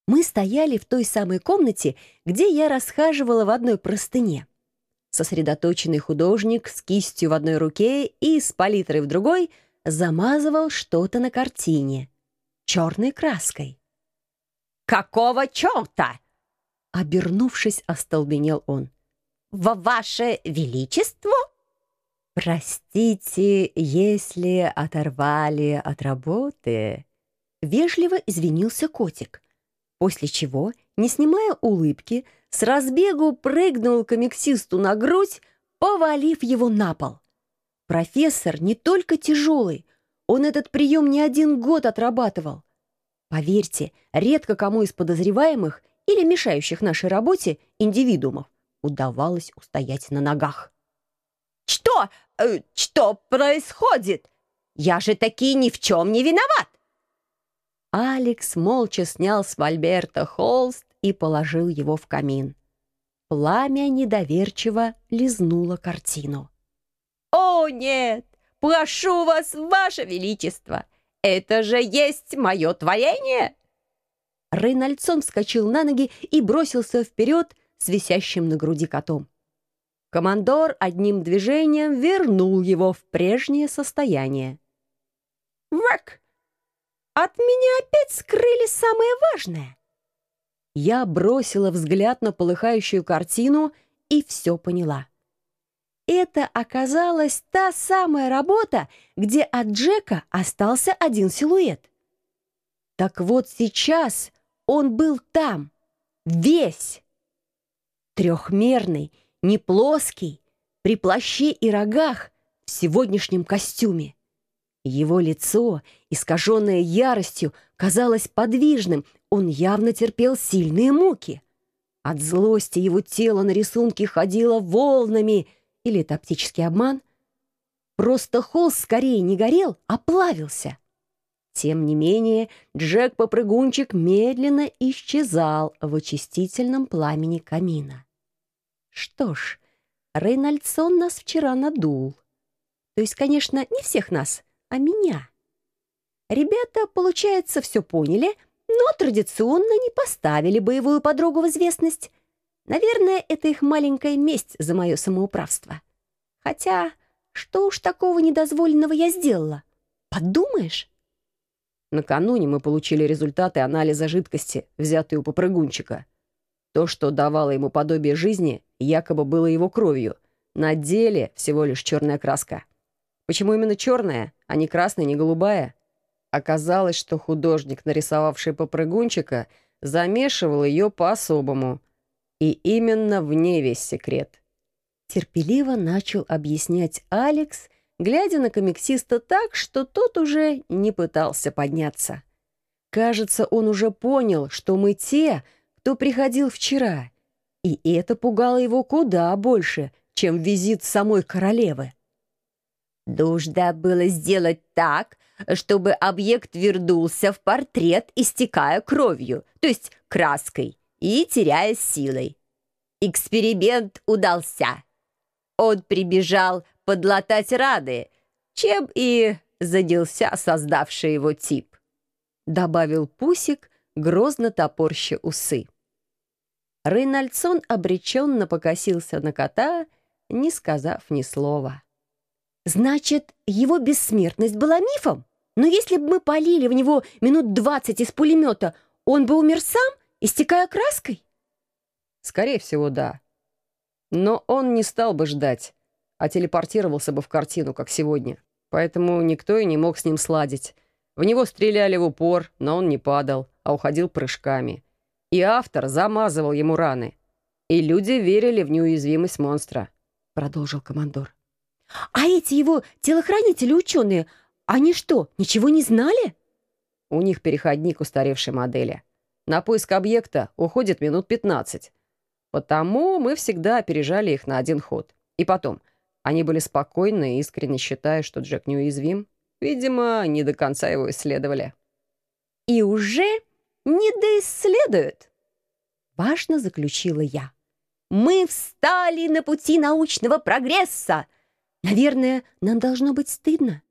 Мы стояли в той самой комнате, где я расхаживала в одной простыне. Сосредоточенный художник с кистью в одной руке и с палитрой в другой замазывал что-то на картине черной краской. «Какого черта?» Обернувшись, остолбенел он. «Ваше Величество?» «Простите, если оторвали от работы», — вежливо извинился котик, после чего, не снимая улыбки, с разбегу прыгнул комиксисту на грудь, повалив его на пол. Профессор не только тяжелый, он этот прием не 1 год отрабатывал. Поверьте, редко кому из подозреваемых или мешающих нашей работе индивидуумов удавалось устоять на ногах. Что происходит? Я же таки ни в чем не виноват!» Алекс молча снял с мольберта холст и положил его в камин. Пламя недоверчиво лизнуло картину. «О, нет! Прошу вас, Ваше Величество! Это же есть мое творение!» Рейнольдсон вскочил на ноги и бросился вперед с висящим на груди котом. Командор одним движением вернул его в прежнее состояние. «Вак! От меня опять скрыли самое важное!» Я бросила взгляд на полыхающую картину и все поняла. Это оказалась та самая работа, где от Джека остался один силуэт. Так вот сейчас он был там, весь. Трехмерный, не плоский, при плаще и рогах, в сегодняшнем костюме. Его лицо, искаженное яростью, казалось подвижным, он явно терпел сильные муки. От злости его тело на рисунке ходило волнами, или это оптический обман? Просто холст скорее не горел, а плавился. Тем не менее, Джек-попрыгунчик медленно исчезал в очистительном пламени камина. Что ж, Рейнольдсон нас вчера надул. То есть, конечно, не всех нас, а меня. Ребята, получается, все поняли, но традиционно не поставили боевую подругу в известность. Наверное, это их маленькая месть за мое самоуправство. Хотя, что уж такого недозволенного я сделала? Подумаешь? Накануне мы получили результаты анализа жидкости, взятой у попрыгунчика. То, что давало ему подобие жизни, якобы было его кровью. На деле всего лишь черная краска. Почему именно черная, а не красная, не голубая? Оказалось, что художник, нарисовавший попрыгунчика, замешивал ее по-особому. И именно в ней весь секрет. Терпеливо начал объяснять Алекс, глядя на комиксиста так, что тот уже не пытался подняться. Кажется, он уже понял, что мы те, кто приходил вчера, и это пугало его куда больше, чем визит самой королевы. Нужно было сделать так, чтобы объект вернулся в портрет, истекая кровью, то есть краской, и теряя силой. Эксперимент удался. Он прибежал подлатать раны, чем и занялся создавший его тип, добавил Пусик, грозно топорща усы. Рейнольдсон обреченно покосился на кота, не сказав ни слова. «Значит, его бессмертность была мифом? Но если бы мы полили в него минут 20 из пулемета, он бы умер сам, истекая краской?» «Скорее всего, да. Но он не стал бы ждать, а телепортировался бы в картину, как сегодня. Поэтому никто и не мог с ним сладить. В него стреляли в упор, но он не падал, а уходил прыжками. И автор замазывал ему раны. И люди верили в неуязвимость монстра», — продолжил командор. «А эти его телохранители-ученые, они что, ничего не знали?» «У них переходник устаревшей модели. На поиск объекта уходит минут 15. Потому мы всегда опережали их на 1 ход. И потом, они были спокойны и искренне считая, что Джек неуязвим. Видимо, не до конца его исследовали». «И уже не доисследуют», — важно заключила я. «Мы встали на пути научного прогресса. Наверное, нам должно быть стыдно.